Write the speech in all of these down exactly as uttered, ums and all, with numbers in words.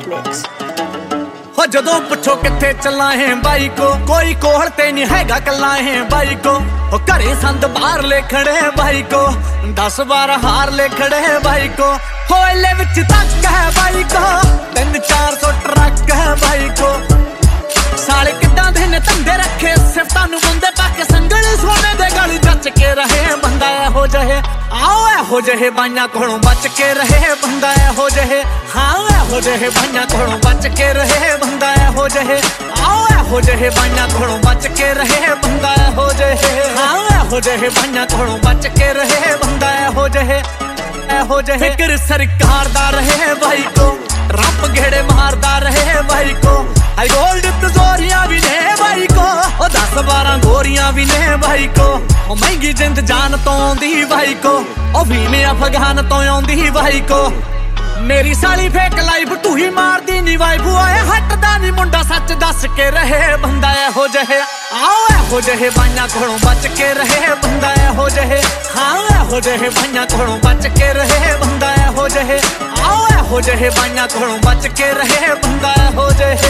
Mix. हो जदों पुछो किथे चला है बाई को, कोई कोहल ते नहीं हैगा कला है बाई को। हो घरे संद बाहर ले खड़े है बाई को, दस बारह हार ले खड़े है बाई को। होले विच तक है बाई को, तीन चार सौ ट्रक है बाई को। साले किड्डां दे ने धंधे रखे, सिफतां नूं बंदे पाके संगल सोने दे गल जच के रहे बंदा हो जहे। आओ हो जहे बाइयां कोलों बच के रहे बंदा हो जहे। हाँ हो जहे बाइयां कोलों बच के रहे बंदा हो जहे। आओ हो जहे बाइयां कोलों बच के रहे बंदा हो जहे। हाँ हो जहे बाइयां कोलों बच के रहे बंदा हो जहे। हो जहे फिक्र सरकार दा रहे भाई को, रब घेड़े मारदा रहे भाई को। आई गोल्ड तजोरियां भी ने भाई को, ओ दस बारह गोरियां भी ने भाई को। ओ महंगी जिंद जान तो आंदी भाई को, ओ भी में अफगान तो आंदी भाई को। मेरी साली फेक लाइफ तू ही मार दी नी वाइफ। आए हटदा नी मुंडा सच दस के रहे बंदा हो जहे। आओ हो जहे बाइयां कोलों बच के रहे बंदा हो जहे। हाँ हो जहे बाइयां कोलों बच के रहे बंदा हो जहे। आओ हो जहे बाइयां कोलों बच के रहे बंदा हो जहे।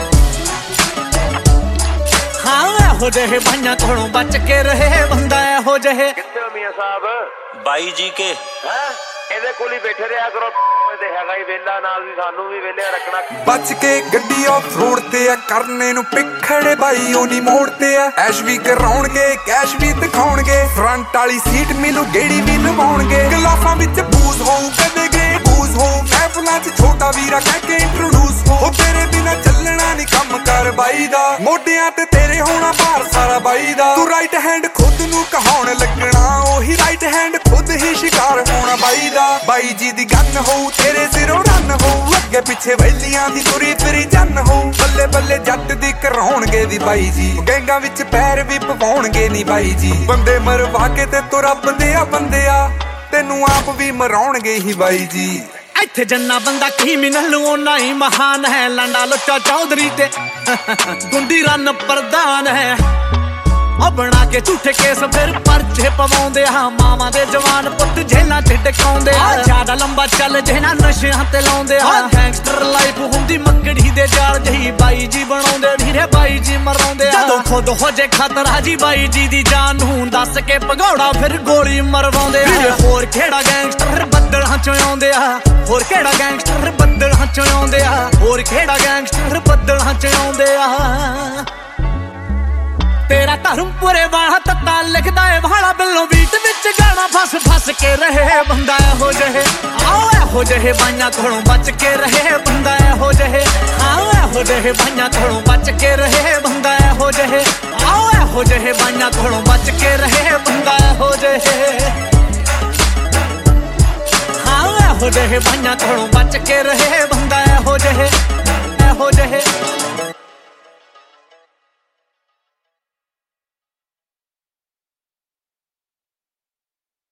हाँ हो जहे बाइयां कोलों बच के रहे बंदा हो जहे। कित्थे हो मियां साहब? बाई जी के हैं ਇਹਦੇ ਕੋਲ ਹੀ ਬੈਠੇ ਰਿਹਾ ਕਰੋ ਤੇ ਹੈਗਾ ਹੀ ਵੇਲਾ ਨਾਲ ਵੀ ਸਾਨੂੰ ਵੀ ਵੇਲੇ ਰੱਖਣਾ। ਬਚ ਕੇ ਗੱਡੀ ਆਫ ਰੋਡ ਤੇ ਆ ਕਰਨੇ ਨੂੰ ਪਿੱਖੜੇ ਬਾਈ ਉਹ ਨਹੀਂ ਮੋੜਦੇ ਆ। ਐਸ਼ ਵੀ ਕਰਾਉਣਗੇ ਕੈਸ਼ ਵੀ ਦਿਖਾਉਣਗੇ, ਫਰੰਟ ਵਾਲੀ ਸੀਟ ਮਿਲੂ ਗੇੜੀ ਵੀ ਲਵਾਉਣਗੇ। ਗਲਾਸਾਂ ਵਿੱਚ ਬੂਜ਼ ਹੋਊ ਕਦੇ ਗਏ ਬੂਜ਼ ਹੋਊ, ਮਹਿਫਲਾਂ 'ਚ ਛੋਟਾ ਵੀਰਾ ਕਹਿ ਕੇ ਇੰਟਰੋਡਿਊਸ ਹੋ। ਤੇਰੇ ਬਿਨਾ ਚੱਲਣਾ ਨਹੀਂ ਕੰਮ ਕਰ ਬਾਈ ਦਾ, ਮੋਢਿਆਂ ਤੇ ਤੇਰੇ ਹੋਣਾ ਭਾਰ ਸਾਰਾ ਬਾਈ ਦਾ। ਤੂੰ ਰਾਈਟ ਹੈਂਡ ਖੁਦ ਨੂੰ ਕਹਾਉਣ ਲੱਗਣਾ, ਉਹੀ ਰਾਈਟ ਹੈਂਡ ਖੁਦ ਹੀ ਸ਼ਿਕਾਰ ਹੋਣਾ ਬਾਈ ਦਾ। ਬਾਈ ਜੀ ਦੀ ਗੰਨ ਹੋਊ ਤੇਰੇ ਸਿਰੋਂ ਰਨ ਹੋਊ, ਅੱਗੇ ਪਿੱਛੇ ਵੈਲੀਆਂ ਦੀ ਤੁਰੀ ਫਿਰੀ ਜੰਨ ਹੋਊ। ਬੱਲੇ ਬੱਲੇ ਜੱਟ ਦੀ ਕਰਾਉਣਗੇ ਦੀ ਬਾਈ ਜੀ, ਗੈਂਗਾਂ ਵਿੱਚ ਪੈਰ ਵੀ ਪਵਾਉਣਗੇ ਨੀ ਬਾਈ ਜੀ। ਬੰਦੇ ਮਰਵਾ ਕੇ ਤੇ ਤੂੰ ਰੱਬ ਦੇ ਆ ਬੰਦਿਆ, ਤੈਨੂੰ ਆਪ ਵੀ ਮਰਾਉਣਗੇ ਹੀ ਬਾਈ ਜੀ। ਇੱਥੇ ਜੰਨਾ ਬੰਦਾ ਕ੍ਰਿਮੀਨਲ ਉਹਨਾਂ ਹੀ ਮਹਾਨ ਹੈ। ਲਾਂਡਾ ਲੁੱਚਾ ਚੌਧਰੀ ਤੇ ਗੁੰਡੀ ਰਨ ਪ੍ਰਧਾਨ ਹੈ। ਉਹ ਬਣਾ ਕੇ ਝੂਠੇ ਕੇਸ ਫਿਰ ਪਰਚੇ ਪਵਾਉਂਦੇ ਆ, ਮਾਵਾਂ ਦੇ ਜਵਾਨ ਪੁੱਤ ਜੇਲਾਂ 'ਚ ਟਿਕਾਉਂਦੇ ਆ। ਜ਼ਿਆਦਾ ਲੰਬਾ ਚੱਲ ਜਿਹਨਾਂ ਨਸ਼ਿਆਂ ਤੇ ਲਾਉਂਦੇ ਆ, ਗੈਂਗਸਟਰ ਲਾਈਫ ਹੁੰਦੀ ਮੱਕੜੀ ਦੇ ਜਾਲ ਜਿਹੀ। ਬਾਈ ਜੀ ਬਣਾਉਂਦੇ ਵੀਰੇ ਬਾਈ ਜੀ ਮਰਾਉਂਦੇ ਆ। ਜਦੋਂ ਖੁਦ ਹੋ ਜੇ ਖਤਰਾ ਜੀ ਬਾਈ ਜੀ ਦੀ ਜਾਨ ਨੂੰ, ਦੱਸ ਕੇ ਭਗੌੜਾ ਫਿਰ ਗੋਲੀ ਮਰਵਾਉਂਦੇ ਆ। ਹੋਰ ਕਿਹੜਾ ਗੈਂਗਸਟਰ ਬੱਦਲਾਂ 'ਚੋਂ ਆਉਂਦੇ ਆ, ਹੋਰ ਕਿਹੜਾ ਗੈਂਗਸਟਰ ਬੱਦਲਾਂ 'ਚੋਂ ਆਉਂਦੇ ਆ, ਹੋਰ ਕਿਹੜਾ ਗੈਂਗਸਟਰ ਬੱਦਲਾਂ 'ਚ ਆਉਂਦੇ ਆ। ਤੇਰਾ ਧਰਮਪੁਰੇ ਵਾਲਾ ਤੱਤਾ ਲਿਖਦਾ ਏ ਵਾਲਾ ਬਿੱਲੋਂ ਬੀਟ ਵਿੱਚ ਗਾਣਾ ਫਸ ਫਸ ਕੇ ਰਹੇ ਬੰਦਾ ਹੋ ਜਹੇ। ਆਓ ਹੋ ਜਹੇ ਬਾਈਆਂ ਕੋਲੋਂ ਬਚ ਕੇ ਰਹੇ ਬੰਦਾ ਹੋ ਜਹੇ। ਆਓ ਹੋ ਜਹੇ ਬਾਈਆਂ ਕੋਲੋਂ ਬਚ ਕੇ ਰਹੇ ਬੰਦਾ ਹੋ ਜਹੇ। ਆਓ ਹੋ ਜਹੇ ਬਾਈਆਂ ਕੋਲੋਂ ਬਚ ਕੇ ਰਹੇ ਬੰਦਾ ਹੋ ਜਹੇ। ਆਓ ਹੋ ਜਹੇ ਬਾਈਆਂ ਕੋਲੋਂ ਬਚ ਕੇ ਰਹੇ ਬੰਦਾ ਹੋ ਜਹੇ।